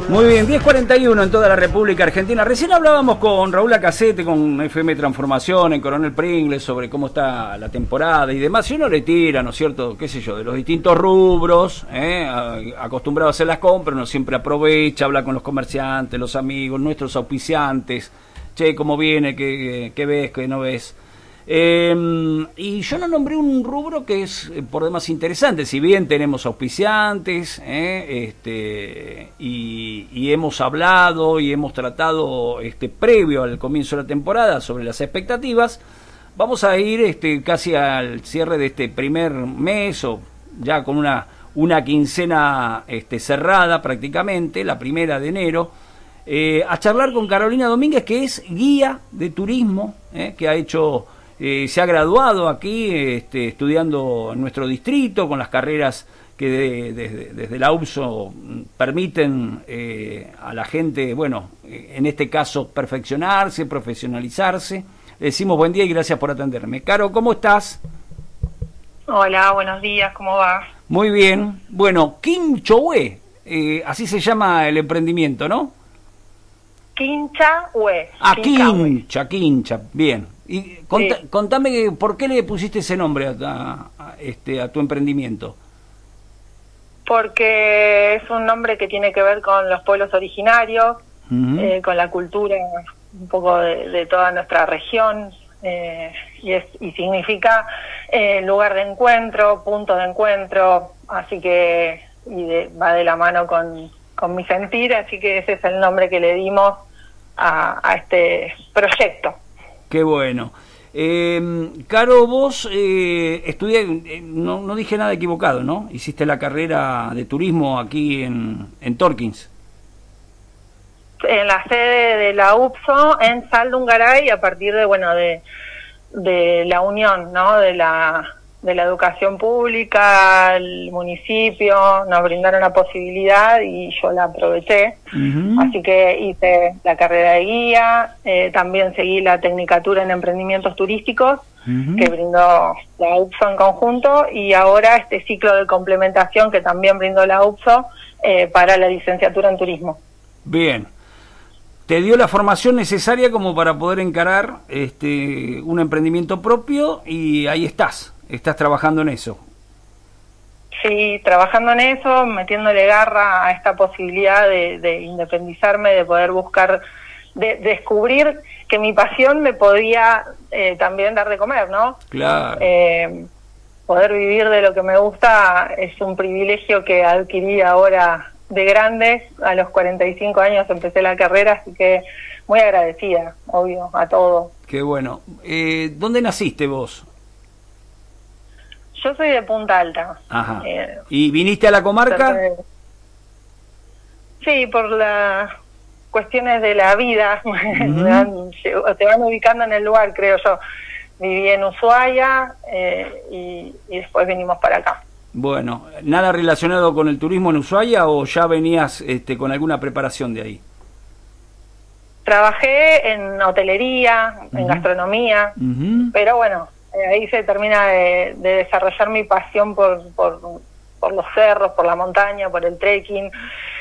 Muy bien, 10:41 en toda la República Argentina. Recién hablábamos con Raúl Lacacete, con FM Transformación, en Coronel Pringles, sobre cómo está la temporada y demás. Y uno le tira, ¿no es cierto?, qué sé yo, de los distintos rubros, acostumbrado a hacer las compras, uno siempre aprovecha, habla con los comerciantes, los amigos, nuestros auspiciantes. Che, ¿cómo viene? ¿Qué ves? ¿Qué no ves? Y yo no nombré un rubro que es por demás interesante, si bien tenemos auspiciantes, y hemos hablado y hemos tratado previo al comienzo de la temporada sobre las expectativas. Vamos a ir casi al cierre de este primer mes, o ya con una quincena cerrada prácticamente, la primera de enero, a charlar con Carolina Domínguez, que es guía de turismo, que ha hecho... se ha graduado aquí estudiando en nuestro distrito con las carreras que desde la UPSO permiten a la gente, bueno, en este caso perfeccionarse, profesionalizarse. Le decimos buen día y gracias por atenderme. Caro, ¿cómo estás? Hola, buenos días, ¿cómo va? Muy bien. Bueno, Quinchohue, así se llama el emprendimiento, ¿no? Quinchahue. Ah, Quincha, bien. Y contame por qué le pusiste ese nombre a tu emprendimiento. Porque es un nombre que tiene que ver con los pueblos originarios, con la cultura un poco de toda nuestra región, y significa lugar de encuentro, punto de encuentro, así que va de la mano con mi sentir, así que ese es el nombre que le dimos a este proyecto. Qué bueno. Caro, vos no dije nada equivocado, ¿no? Hiciste la carrera de turismo aquí en Torkins. En la sede de la UPSO en Saldungaray, a partir de la unión, ¿no? De la educación pública, el municipio nos brindaron la posibilidad y yo la aproveché. Así que hice la carrera de guía, también seguí la tecnicatura en emprendimientos turísticos que brindó la UPSO en conjunto, y ahora este ciclo de complementación que también brindó la UPSO para la licenciatura en turismo. Bien. ¿Te dio la formación necesaria como para poder encarar un emprendimiento propio? Y ahí estás trabajando en eso. Sí, trabajando en eso, metiéndole garra a esta posibilidad de independizarme, de poder buscar, de descubrir que mi pasión me podía también dar de comer, ¿no? Claro. Poder vivir de lo que me gusta es un privilegio que adquirí ahora de grande. A los 45 años empecé la carrera, así que muy agradecida, obvio, a todo. Qué bueno. ¿Dónde naciste vos? Yo soy de Punta Alta. Ajá. ¿Y viniste a la comarca? Sí, por las cuestiones de la vida, te van ubicando en el lugar, creo yo. Viví en Ushuaia y después vinimos para acá. Bueno, ¿nada relacionado con el turismo en Ushuaia o ya venías con alguna preparación de ahí? Trabajé en hotelería, en gastronomía, pero bueno, ahí se termina de desarrollar mi pasión por los cerros, por la montaña, por el trekking,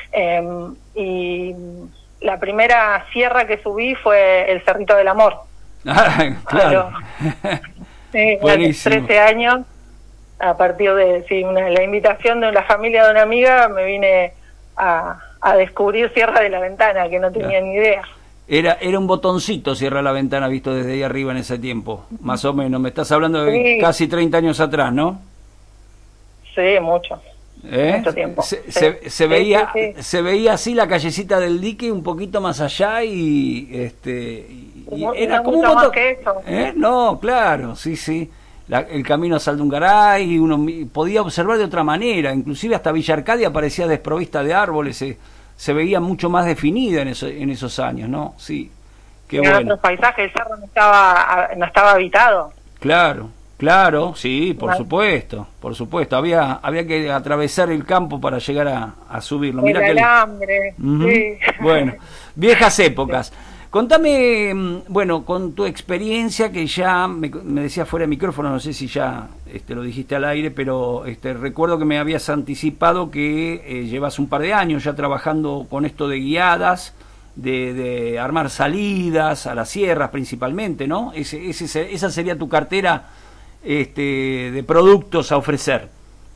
y la primera sierra que subí fue el Cerrito del Amor. Ah, claro. Sí, a los 13 años, a partir de la invitación de la familia de una amiga, me vine a descubrir Sierra de la Ventana, que no tenía ni idea. Era un botoncito Sierra de la Ventana visto desde ahí arriba en ese tiempo, más o menos. Me estás hablando de casi 30 años atrás, ¿no? Sí, mucho. Mucho tiempo. Se veía así la callecita del dique un poquito más allá y era como un botón. Que eso. No, claro, sí. El camino a Saldungaray, y uno podía observar de otra manera, inclusive hasta Villa Arcadia parecía desprovista de árboles, se veía mucho más definida en esos años, ¿no? Sí, qué bueno. Otros paisajes, el cerro no estaba habitado. Claro, sí, por supuesto. Había que atravesar el campo para llegar a subirlo. El alambre, sí. Bueno, viejas épocas. Contame, bueno, con tu experiencia que ya me decías fuera de micrófono, no sé si ya lo dijiste al aire, pero recuerdo que me habías anticipado que llevas un par de años ya trabajando con esto de guiadas, de armar salidas a las sierras principalmente, ¿no? Esa sería tu cartera de productos a ofrecer.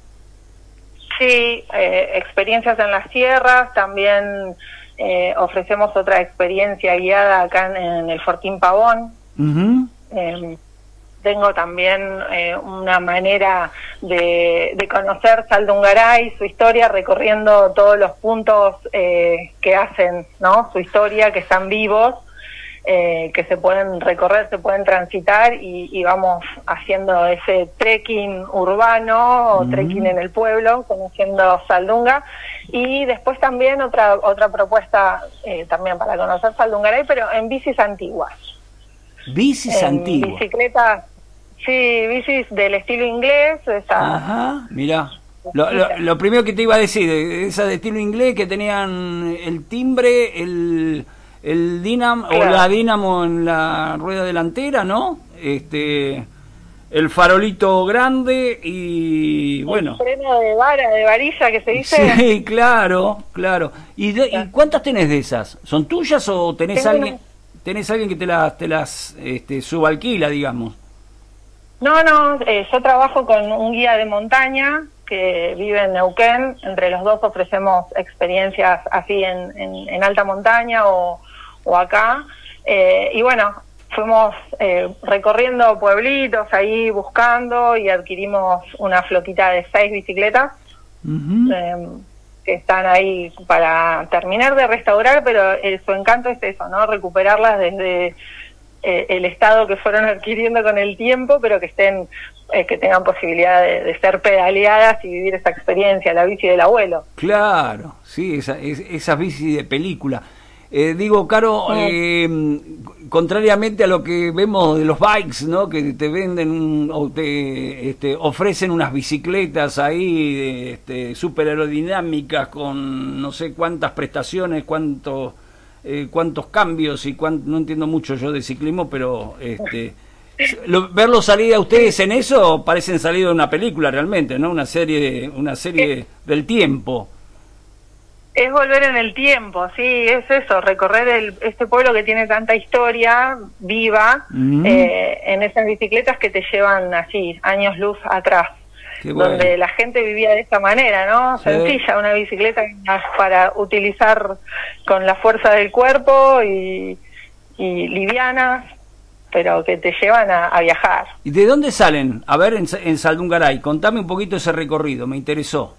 Sí, experiencias en las sierras, también ofrecemos otra experiencia guiada acá en el Fortín Pavón. Uh-huh. Tengo también una manera de conocer Saldungaray, su historia, recorriendo todos los puntos que hacen, ¿no? Su historia, que están vivos, que se pueden recorrer, se pueden transitar y vamos haciendo ese trekking urbano o trekking en el pueblo, conociendo Saldunga. Y después también otra propuesta también para conocer Saldungaray, pero en bicis antiguas. Bicis antiguas. Bicicletas, sí, bicis del estilo inglés. Ajá, mirá. Lo primero que te iba a decir, esas de estilo inglés que tenían el timbre, el dínamo, claro, o la dínamo en la rueda delantera, ¿no? El farolito grande y bueno. El freno de varilla que se dice. Sí, claro. ¿Y cuántas tenés de esas? ¿Son tuyas o tenés alguien que te las subalquila, digamos? No, yo trabajo con un guía de montaña que vive en Neuquén. Entre los dos ofrecemos experiencias así en alta montaña o acá. Y bueno, fuimos recorriendo pueblitos ahí buscando y adquirimos una flotita de 6 bicicletas. Uh-huh. Que están ahí para terminar de restaurar, pero su encanto es eso, ¿no? Recuperarlas desde el estado que fueron adquiriendo con el tiempo, pero que estén que tengan posibilidad de ser pedaleadas y vivir esa experiencia, la bici del abuelo. Claro, sí, esas bicis de película. Digo, Caro, contrariamente a lo que vemos de los bikes, ¿no? Que te venden o te ofrecen unas bicicletas ahí súper aerodinámicas con no sé cuántas prestaciones, cuántos cambios y no entiendo mucho yo de ciclismo, pero verlos salir a ustedes en eso parecen salir de una película realmente, ¿no? Una serie del tiempo. Es volver en el tiempo, sí, es eso, recorrer este pueblo que tiene tanta historia viva, en esas bicicletas que te llevan así, años luz atrás, donde la gente vivía de esta manera, ¿no? Sí. Sencilla, una bicicleta para utilizar con la fuerza del cuerpo y livianas, pero que te llevan a viajar. ¿Y de dónde salen? A ver, en Saldungaray, contame un poquito ese recorrido, me interesó.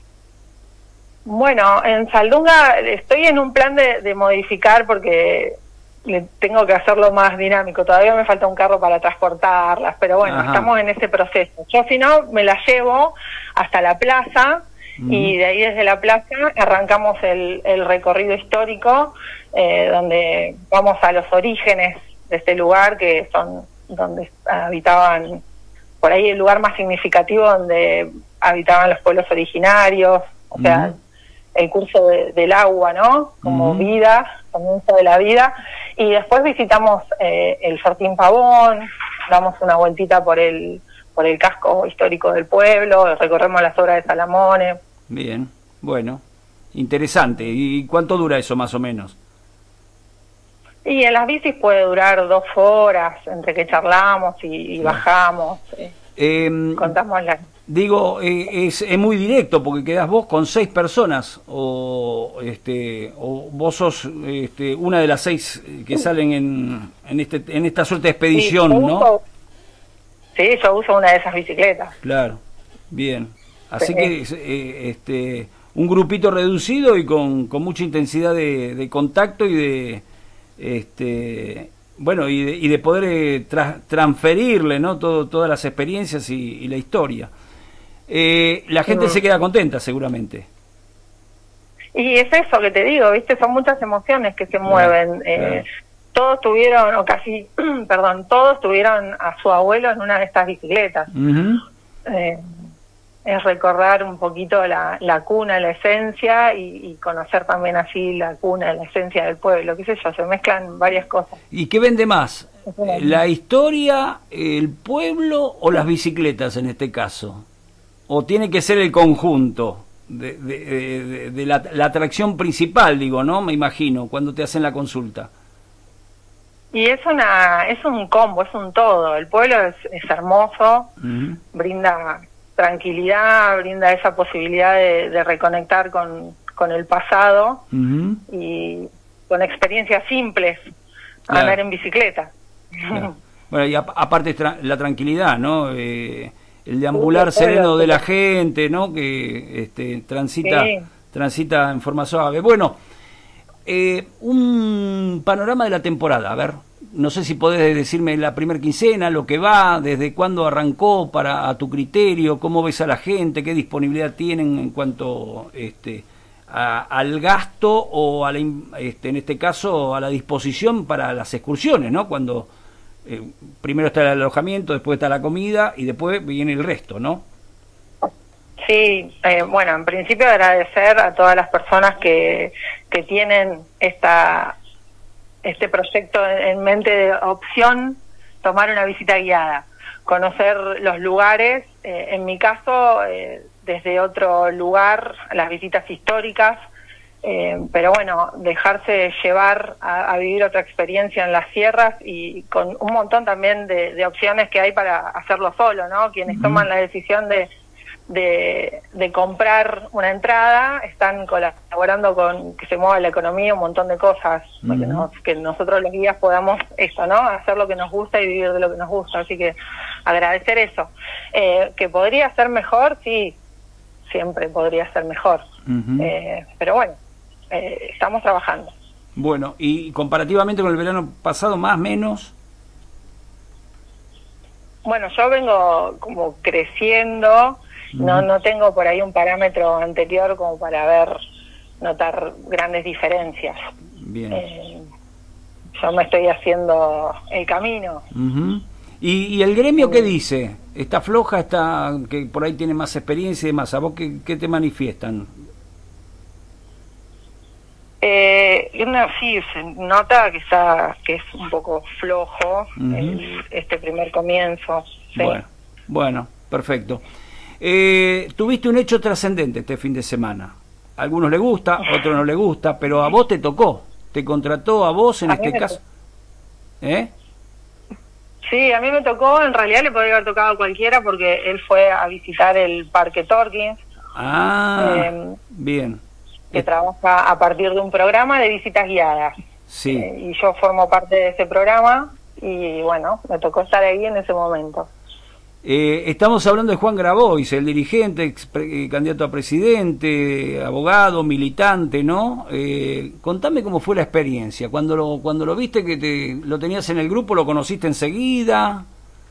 Bueno, en Saldunga estoy en un plan de modificar porque tengo que hacerlo más dinámico. Todavía me falta un carro para transportarlas, pero bueno, ajá, estamos en ese proceso. Yo si no, me las llevo hasta la plaza y de ahí desde la plaza arrancamos el recorrido histórico, donde vamos a los orígenes de este lugar, que son donde habitaban, por ahí el lugar más significativo donde habitaban los pueblos originarios, o sea, el curso del agua, ¿no? Como vida, comienzo de la vida. Y después visitamos el Fortín Pavón, damos una vueltita por el casco histórico del pueblo, recorremos las obras de Salamone. Bien, bueno, interesante. ¿Y cuánto dura eso más o menos? Y en las bicis puede durar 2 horas, entre que charlamos y bajamos. Contamos las... Digo, es muy directo porque quedás vos con 6 personas o vos sos una de las 6 que salen en esta suerte de expedición, sí, ¿no? Sí, yo uso una de esas bicicletas. Claro, bien. Así que un grupito reducido y con mucha intensidad de contacto y bueno, y de poder transferirle, ¿no? Todas las experiencias y la historia. La gente se queda contenta seguramente. Y es eso que te digo, ¿viste? Son muchas emociones que se mueven. Claro. Todos tuvieron, o casi, perdón, todos tuvieron a su abuelo en una de estas bicicletas. es recordar un poquito la cuna, la esencia y conocer también así la cuna, la esencia del pueblo, qué sé yo, se mezclan varias cosas. ¿Y qué vende más? ¿La historia, el pueblo o las bicicletas en este caso? ¿O tiene que ser el conjunto de la atracción principal, digo, ¿no? Me imagino, cuando te hacen la consulta. Y es un combo, es un todo. El pueblo es hermoso, brinda tranquilidad, brinda esa posibilidad de reconectar con el pasado y con experiencias simples, claro. Andar en bicicleta. Claro. Bueno, y aparte la tranquilidad, ¿no? El deambular sereno de la gente, ¿no? Que transita en forma suave. Bueno, un panorama de la temporada, a ver, no sé si podés decirme la primer quincena, lo que va, desde cuándo arrancó a tu criterio, cómo ves a la gente, qué disponibilidad tienen en cuanto al gasto o en este caso a la disposición para las excursiones, ¿no? Cuando primero está el alojamiento, después está la comida y después viene el resto, ¿no? Sí, bueno, en principio agradecer a todas las personas que tienen este proyecto en mente de opción, tomar una visita guiada, conocer los lugares, en mi caso, desde otro lugar, las visitas históricas, pero bueno, dejarse llevar a vivir otra experiencia en las sierras y con un montón también de opciones que hay para hacerlo solo, ¿no? Quienes toman la decisión de comprar una entrada están colaborando con que se mueva la economía, un montón de cosas, que nosotros los guías podamos esto, ¿no? Hacer lo que nos gusta y vivir de lo que nos gusta, así que agradecer eso. Que podría ser mejor, sí, siempre podría ser mejor, pero bueno, estamos trabajando. Bueno, y comparativamente con el verano pasado, más, menos. Bueno, yo vengo como creciendo, no tengo por ahí un parámetro anterior como para notar grandes diferencias. Bien. Yo me estoy haciendo el camino. ¿Y el gremio qué dice? ¿Está floja? ¿Está que por ahí tiene más experiencia y demás? ¿A vos qué te manifiestan? Sí, se nota que es un poco flojo este primer comienzo. Sí. Bueno, perfecto. Tuviste un hecho trascendente este fin de semana. A algunos le gusta, a otros no le gusta, pero a vos te tocó, te contrató a vos en este caso. Sí, a mí me tocó, en realidad le podría haber tocado a cualquiera porque él fue a visitar el Parque Torkins. Bien. Que trabaja a partir de un programa de visitas guiadas. Sí. Y yo formo parte de ese programa y bueno, me tocó estar ahí en ese momento. Estamos hablando de Juan Grabois, el dirigente, candidato a presidente, abogado, militante, ¿no? Contame cómo fue la experiencia. Cuando lo viste, que lo tenías en el grupo, ¿lo conociste enseguida?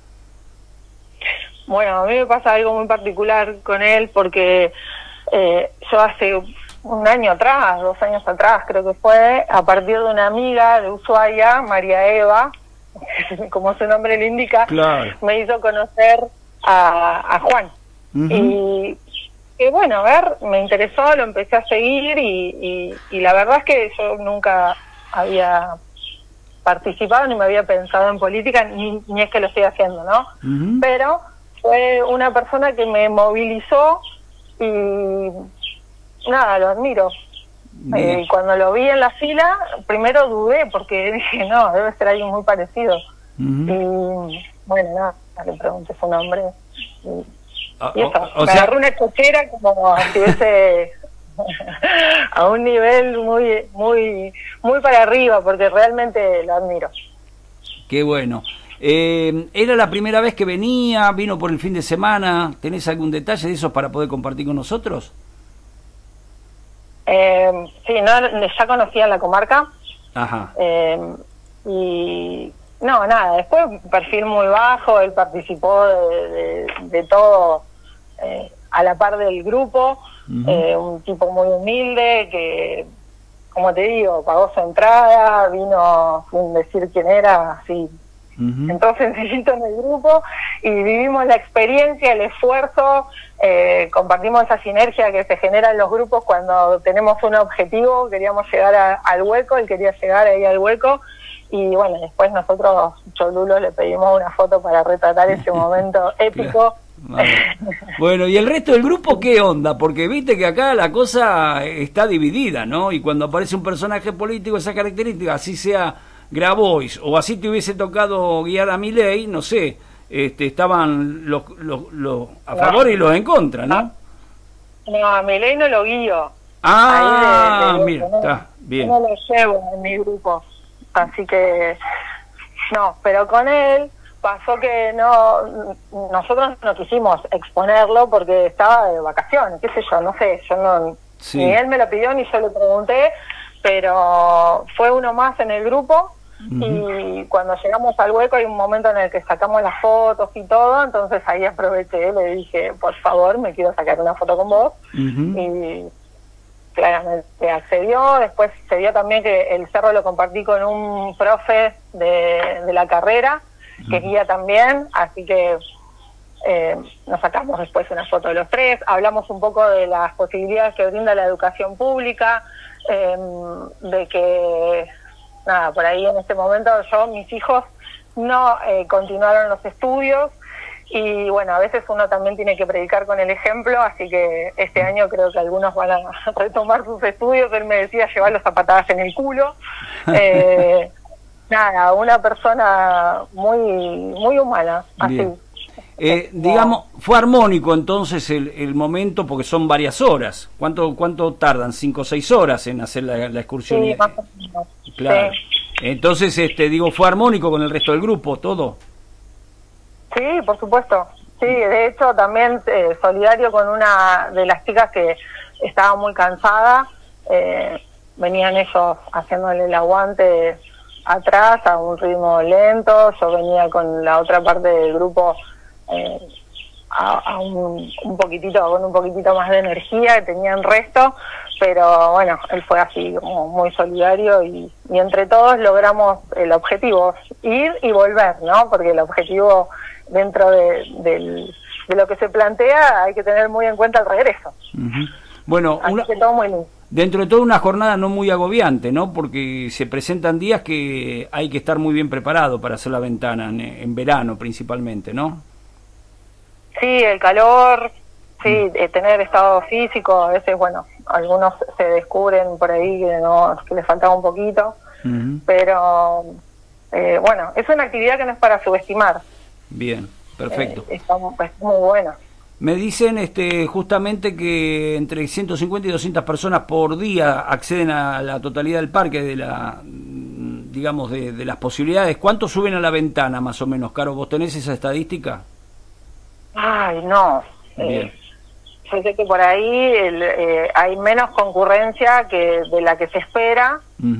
Bueno, a mí me pasa algo muy particular con él porque yo hace un año atrás, 2 años atrás creo que fue, a partir de una amiga de Ushuaia, María Eva, como su nombre le indica, claro, me hizo conocer a Juan. Y bueno, a ver, me interesó, lo empecé a seguir y la verdad es que yo nunca había participado ni me había pensado en política, ni es que lo estoy haciendo, ¿no? Pero fue una persona que me movilizó y nada, lo admiro. Cuando lo vi en la fila, primero dudé porque dije, no, debe ser alguien muy parecido. Y bueno, nada, le pregunté su nombre. Y eso, me agarró una cochera como si estuviese a un nivel muy para arriba, porque realmente lo admiro. Qué bueno. ¿Era la primera vez que vino por el fin de semana? ¿Tenés algún detalle de eso para poder compartir con nosotros? Sí, ya conocía la comarca. Ajá. Y no, nada, después un perfil muy bajo, él participó de todo a la par del grupo, un tipo muy humilde que, como te digo, pagó su entrada, vino sin decir quién era, así entonces sencillito en el grupo, y vivimos la experiencia, el esfuerzo, compartimos esa sinergia que se genera en los grupos cuando tenemos un objetivo. Queríamos llegar al hueco, él quería llegar ahí al hueco, y bueno, después nosotros, Cholulo, le pedimos una foto para retratar ese momento épico. Vale. Bueno, ¿y el resto del grupo qué onda? Porque viste que acá la cosa está dividida, ¿no? Y cuando aparece un personaje político, esa característica, así sea Grabois, o así te hubiese tocado guiar a Milei, no sé, estaban los a favor y los en contra, ¿no? No, a Milei no lo guío. Ah, mira, está bien. No lo llevo en mi grupo, así que no, pero con él pasó que nosotros no quisimos exponerlo porque estaba de vacaciones, qué sé yo, no sé, sí. Ni él me lo pidió ni yo le pregunté, pero fue uno más en el grupo. Y cuando llegamos al hueco hay un momento en el que sacamos las fotos y todo, entonces ahí aproveché, le dije, por favor, me quiero sacar una foto con vos, y claramente accedió. Después se dio también que el cerro lo compartí con un profe de la carrera, que es guía también, así que nos sacamos después una foto de los tres, hablamos un poco de las posibilidades que brinda la educación pública, de que nada, por ahí en este momento mis hijos no continuaron los estudios, y bueno, a veces uno también tiene que predicar con el ejemplo, así que este año creo que algunos van a retomar sus estudios. Él me decía llevarlos a patadas en el culo. Nada, una persona muy humana, así. Digamos, fue armónico entonces el momento, porque son varias horas. ¿Cuánto tardan? 5 o 6 horas en hacer la excursión. Sí, más o menos. Claro. Sí. Entonces, fue armónico con el resto del grupo, todo. Sí, por supuesto. Sí, de hecho también solidario con una de las chicas que estaba muy cansada. Venían ellos haciéndole el aguante atrás a un ritmo lento. Yo venía con la otra parte del grupo un poquitito más de energía, que tenían resto, pero bueno, él fue así como muy solidario, y entre todos logramos el objetivo, ir y volver, ¿no? Porque el objetivo dentro de lo que se plantea hay que tener muy en cuenta el regreso. Bueno, así que todo muy lindo. Dentro de todo una jornada no muy agobiante, ¿no? Porque se presentan días que hay que estar muy bien preparado para hacer la ventana, en verano principalmente, ¿no? Sí, el calor, sí, tener estado físico, a veces, bueno, algunos se descubren por ahí que les faltaba un poquito, pero bueno, es una actividad que no es para subestimar. Bien, perfecto. Está muy buena. Me dicen justamente que entre 150 y 200 personas por día acceden a la totalidad del parque, de las posibilidades. ¿Cuántos suben a la ventana más o menos, Caro? ¿Vos tenés esa estadística? Ay, no. Yo sé que por ahí hay menos concurrencia que de la que se espera.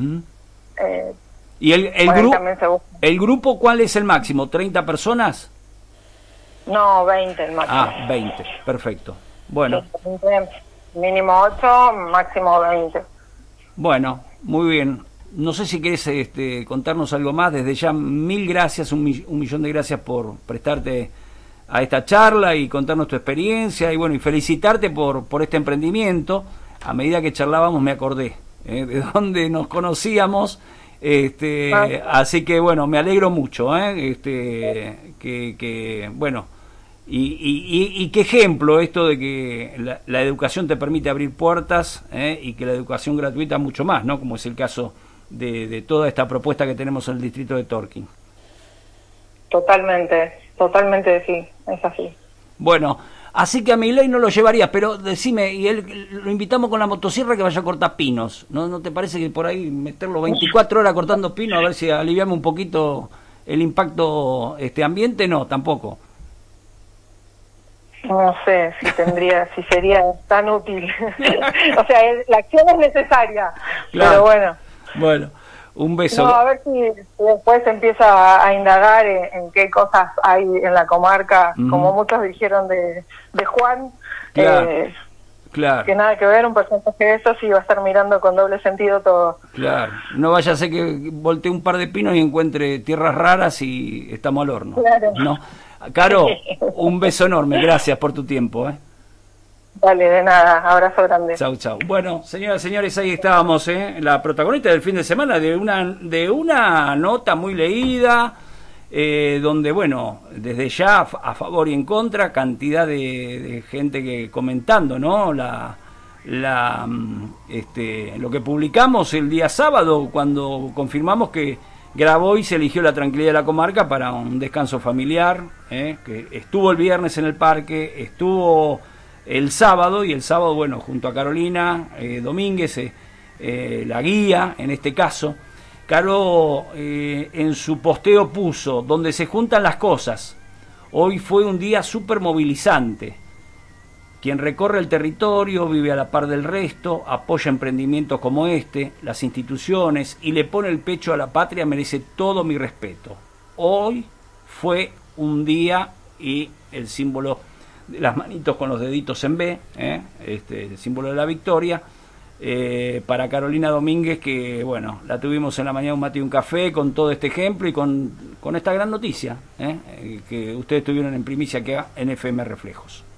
¿Y el grupo cuál es el máximo? ¿30 personas? No, 20 el máximo. 20, perfecto. Bueno. Mínimo 8, máximo 20. Bueno, muy bien. No sé si querés contarnos algo más. Desde ya, mil gracias, un millón de gracias por prestarte a esta charla y contarnos tu experiencia, y bueno, y felicitarte por este emprendimiento. A medida que charlábamos me acordé de dónde nos conocíamos, así que bueno, me alegro mucho, que bueno, y qué ejemplo esto de que la educación te permite abrir puertas, y que la educación gratuita mucho más, ¿no? Como es el caso de toda esta propuesta que tenemos en el distrito de Torquín. Totalmente sí, es así. Bueno, así que a Milei no lo llevarías, pero decime, y él lo invitamos con la motosierra que vaya a cortar pinos. ¿No te parece que por ahí meterlo 24 horas cortando pinos, a ver si aliviamos un poquito el impacto ambiente? No, tampoco. No sé si sería tan útil. O sea, la acción es necesaria, claro. Pero bueno. Bueno. Un beso. No, a ver si después empieza a indagar en qué cosas hay en la comarca, como muchos dijeron de Juan. Claro. Claro. Que nada que ver, un porcentaje de eso sí va a estar mirando con doble sentido todo. Claro, no vaya a ser que voltee un par de pinos y encuentre tierras raras y estamos al horno. Claro. ¿No? Caro, un beso enorme, gracias por tu tiempo. Dale, de nada, abrazo grande. Chau, chau. Bueno, señoras y señores, ahí estábamos, la protagonista del fin de semana de una nota muy leída, donde, bueno, desde ya a favor y en contra, cantidad de gente que comentando, ¿no? Lo que publicamos el día sábado, cuando confirmamos que Graboy se eligió la tranquilidad de la comarca para un descanso familiar, que estuvo el viernes en el parque, estuvo el sábado, y el sábado, bueno, junto a Carolina Domínguez, la guía en este caso. Caro en su posteo puso: donde se juntan las cosas. Hoy fue un día súper movilizante. Quien recorre el territorio, vive a la par del resto, apoya emprendimientos como este, las instituciones, y le pone el pecho a la patria, merece todo mi respeto. Hoy fue un día, y el símbolo de las manitos con los deditos en B, el símbolo de la victoria, para Carolina Domínguez, que bueno, la tuvimos en la mañana un mate y un café con todo este ejemplo y con esta gran noticia que ustedes tuvieron en primicia que en FM Reflejos.